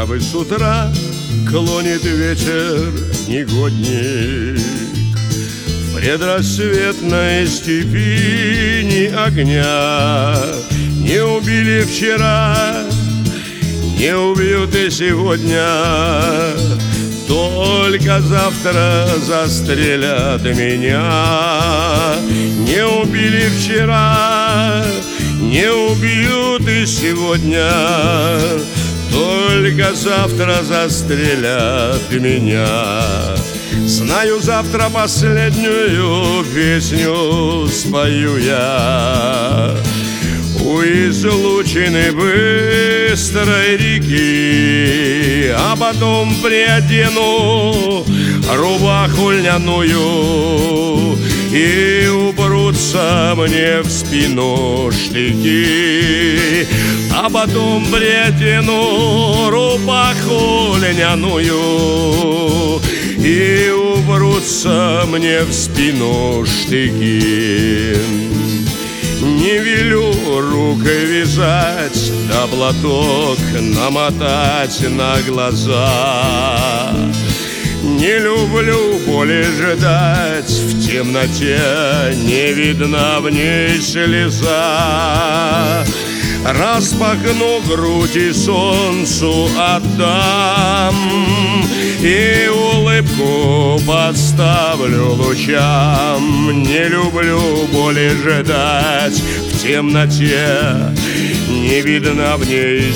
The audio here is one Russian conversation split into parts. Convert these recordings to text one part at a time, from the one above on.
травы с утра клонит ветер негодник. В предрассветной степи ни огня. Не убили вчера, не убьют и сегодня. Только завтра застрелят меня. Не убили вчера, не убьют и сегодня. Только завтра застрелят меня. Знаю, завтра последнюю песню спою я у излучины быстрой реки, а потом приодену рубаху льняную, и упрутся мне в спину штыки. А потом приодену рубаху льняную, и упрутся мне в спину штыки. Не велю рукой вязать, да платок намотать на глаза. Не люблю боли ждать, в темноте не видна в ней слеза. Распахну грудь и солнцу отдам, и улыбку подставлю лучам. Не люблю боли ждать, в темноте не видна в ней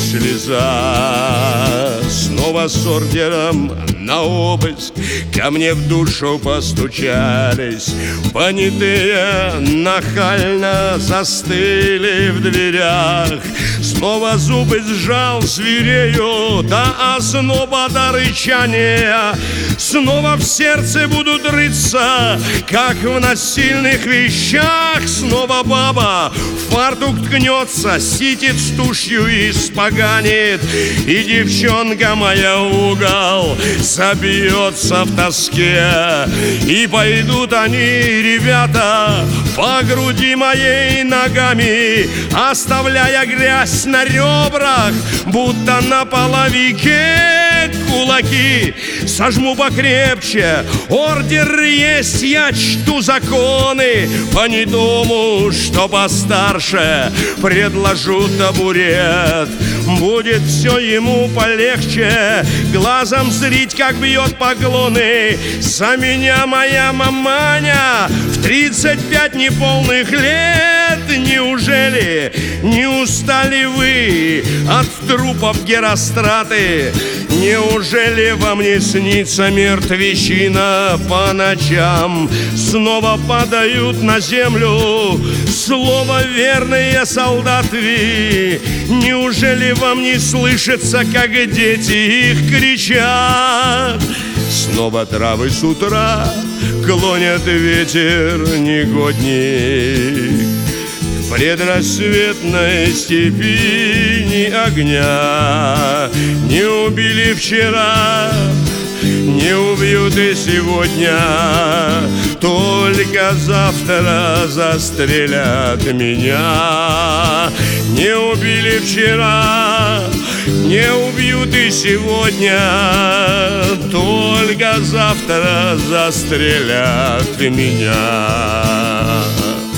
слеза. Снова с ордером на обыск ко мне в душу постучались. Понятые нахально застыли в дверях. Снова зубы сжал зверею до озноба, до рычания. Снова в сердце будут рыться, как в насильных вещах. Снова баба в фартук ткнется, ситит с тушью и испоганит. И девчонка моя в угол забьется в тоске. И пойдут они, ребята, по груди моей ногами, оставляя грязь на ребрах, будто на половике кулаки. Сожму покрепче, ордер есть, я чту законы. Понятому, что постарше, предложу табурет. Будет все ему полегче глазом зрить, как бьет поклоны за меня моя маманя в 35 неполных лет. Неужели не устали вы от трупов Геростраты? Неужели вам не снится мертвечина по ночам? Снова падают на землю слово верные солдаты. Неужели вам не слышится, как дети их кричат? Снова травы с утра клонят ветер негодник. В предрассветной степи ни огня. Не убили вчера, не убьют и сегодня. Только завтра застрелят меня. Не убили вчера, не убьют и сегодня. Только завтра застрелят меня.